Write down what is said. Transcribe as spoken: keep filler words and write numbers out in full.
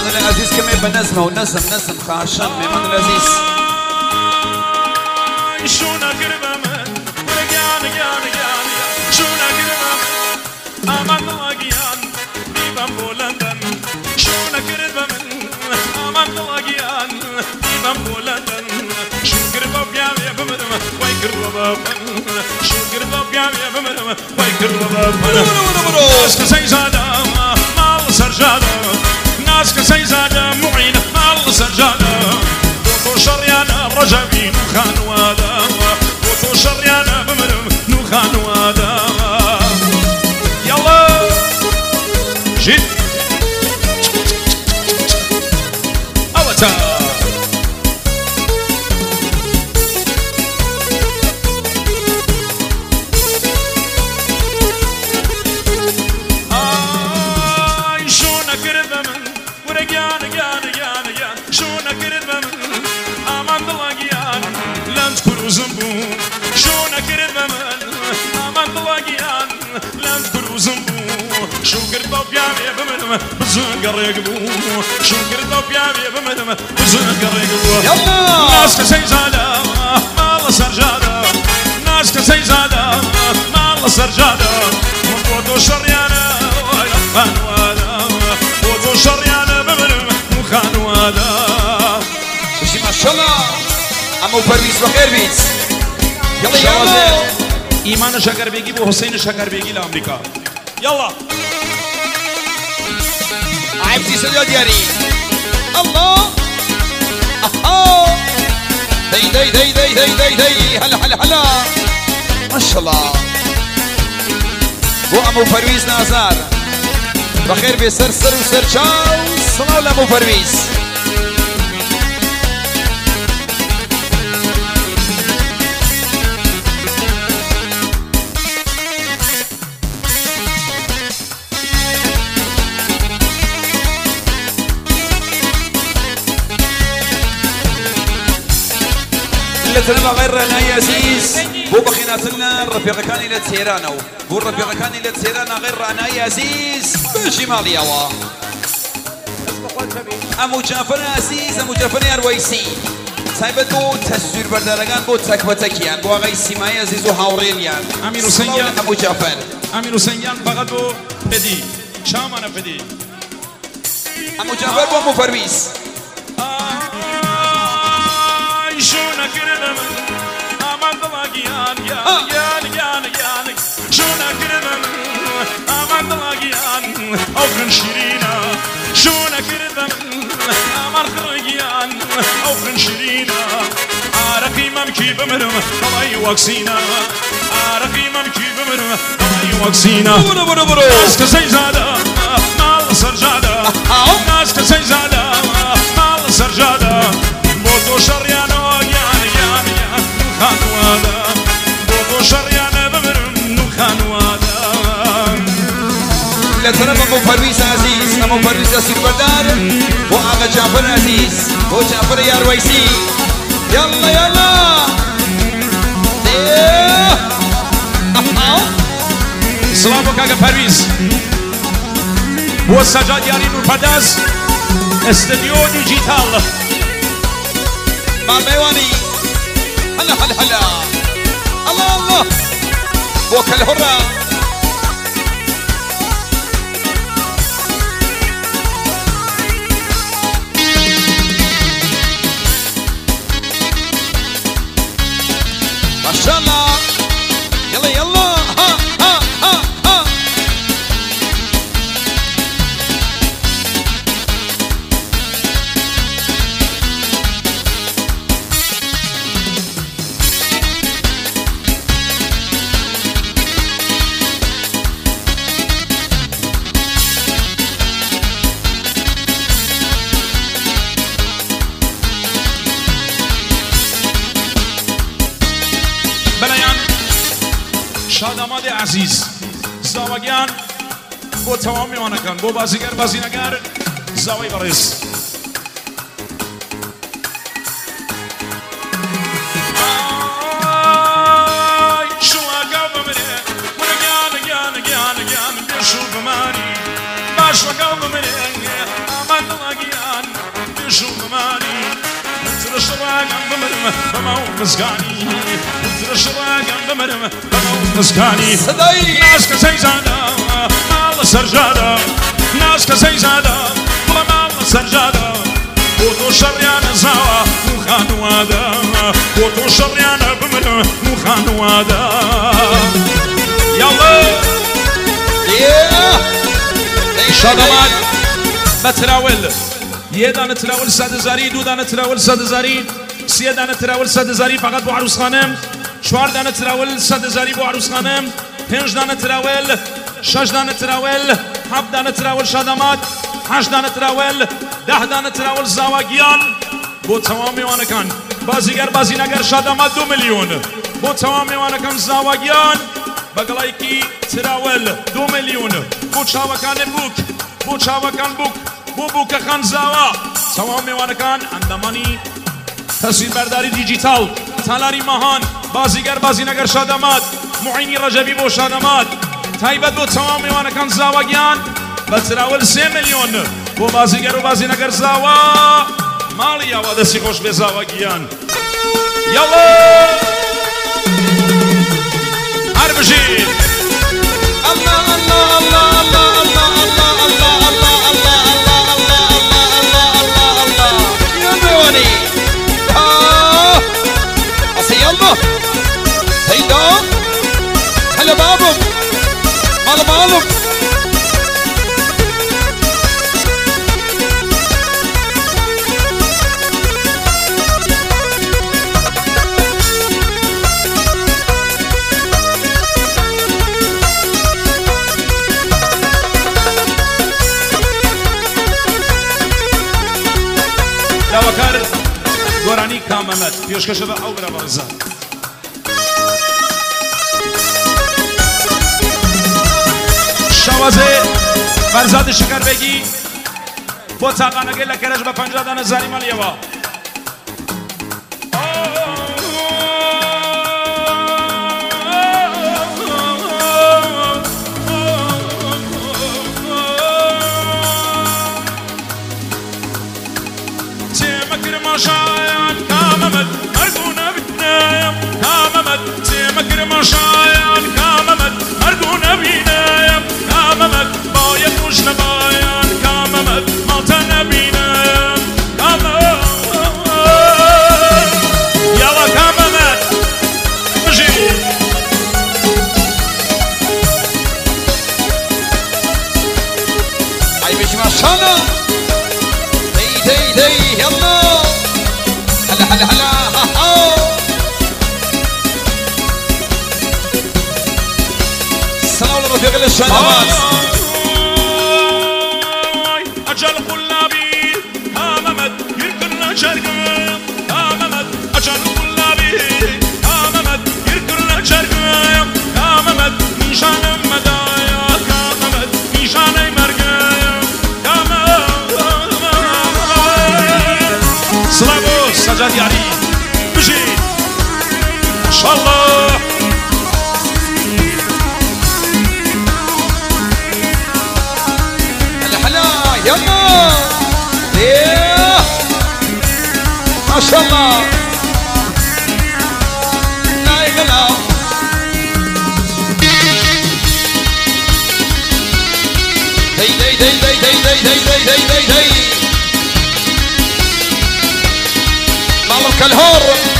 ميمان العزيز كما بنزمه ونزم نزم خاشن ميمان العزيز شونا قربة من ورقيان قيان قيان شونا قربة من أمان الله قيان ديبان بولندن شونا قربة من أمان الله قيان ديبان بولندن شو قربة بيام يا بمرم واي قربة بفن شو قربة بيام يا بمرم واي قربة بفن ناس كسي زادة مال سرجادة ناس كسي زادة معين مال سرجادة بوتو شريانا رجبين وخان وادا بوتو شريانا بمرم نوخان وادا يلا جيت أوتا آي شونا قربة من ورقيان قيان قيان قيان شونا قربة من أمان الله قيان لن تكونوا زنبو شونا قربة من أمان الله قيان لن تكونوا زنبو شو قربة بيام يا بمرم بزن قريقبو شو قربة بيام يا بمرم بزن قريقبو يلا ناس كسي زادة مال سرجادة ناس كسي زادة مال سرجادة وقوتو شريانا ويلقان وادا وقوتو شريانا بمرم مخان وادا وشي ما شاء الله أمو پرویز بخیر بیت يلا يلا ایمان شکربیگی و حسین شکربیگی لامریکا يلا عبدي سجاد ياري الله أها دي دي دي دي دي دي دي هلا هلا هلا ما شاء الله بو أمو پرویز نازار بخير بسر سر وسر شاو صلاة لأمو پرویز لتنا غير يا عزيز بو بخيناتنا الرفيق كان الى تيرانو بو الرفيق كان الى تيرانا غير انا يا عزيز بشمالي وا امو جعفر عزيز امو جعفر ارويسي سايبتو تسجيل بردارگان بو تكبتكيان بو اغي سيماي عزيز وهاوريليان امير حسين امو جعفر امير حسين فقط بو بدي شام انا بدي امو جعفر بو امو پرویز شونا قربة من أمان الله قيان قيان قيان قيان قيان شونا قربة من أمان الله قيان أوخن شيرينا شونا قربة من أمان خرقيان أوخن شيرينا عارقي ممكي بمرم الله يوكسينا عارقي ممكي بمرم الله يوكسينا برو برو برو ناس كسي زادة مال سرجادة ناس كسي زادة مال سرجادة بوتو شريانا وقيان قيان قيان نوخان وادا بوتو شريانا بمرم نوخان وادا لتنا امو پرویز عزيز امو پرویز اسير بردار بو آغا جعفر عزيز بو جعفر يارويسي يلا يلا سلام وكاكا باريس هو السجاد ياري نور پرداز استديو ديجيتال مع الميواني هلا هلا هلا الله الله بوك الهرة ما شاء الله يلا يلا ها ها ها ها شاداماد عزیز زاوگیان با تمام میوانکان با بازیگر بازینگر زاوی بارز شو اقام منه من گیان گیان گیان گیان بشو بمانی باش اقام منه امان الله راقم بمرم بمو مسكاني وترش راقم بمرم بمو مسكاني صداي ناس كسي زادا مال سرجادا ناس كسي زادا ولا مال سرجادا وتو شريان زاوا مخانوادا وتو شريان بمرم مخانوادا يلا شادمان بتراول یه دانه تراول صد هزاری دو دانه تراول صد هزاری سه دانه تراول صد هزاری فقط با عروس خانم چهار دانه تراول صد هزاری با عروس خانم پنج دانه تراول شش دانه تراول هفت دانه تراول شادمات هشت دانه تراول ده دانه تراول زاواگیان با تمام میوانکان بازیگر بازی نگر شادمات دو میلیون با تمام میوانکان زاواگیان بگلایکی تراول دو میلیون با چاوکان بوک با چاوکان بوک بو بوک خان زاوا تمام میوانکان اندامانی تصویر برداری دیجیتال تالاری ماهان بازیگر بازی نگر شادمات معینی رجبی بو شادمات تایبت بو تمام میوانکان زاواگیان با تراول سه میلیون بو بازیگر و بازی نگر زاوا مالی آوا دستی خوش به زاواگیان یالا هر بشید الله الله الله الله الله الله الله الله الله الله الله الله يا بيوني آه أصي يلا هيدا هلا بابم مال مالم داوکر گورانی کاممت پیشکش به او برا برزا شوازه فرزاد شکر بگی با تاقانگه لکرش به پنجاه دانه زاری مالیوا شايان كاممت أرجونا بنايم كاممت تمكر مشايان كاممت أرجونا بنايم كاممت بايد مش نبايان كاممت مالتنا بنايم كاممت يلا كاممت مجي أي بيش ما شاء الله دي دي دي يلا هلا هلا هلا ها ها السلام لرفيق الشادمات أجل قلابي هاممت يركن شرقم هاممت أجل قلابي هاممت يركن شرقم هاممت نشان مدايا هاممت نشان مرقم هاممت سلامو سجاد ياري بجي ما شاء الله هلا هلا يلا ايه ما شاء الله لا يغلا دي دي دي دي دي دي دي دي دي دي دي مالك الهور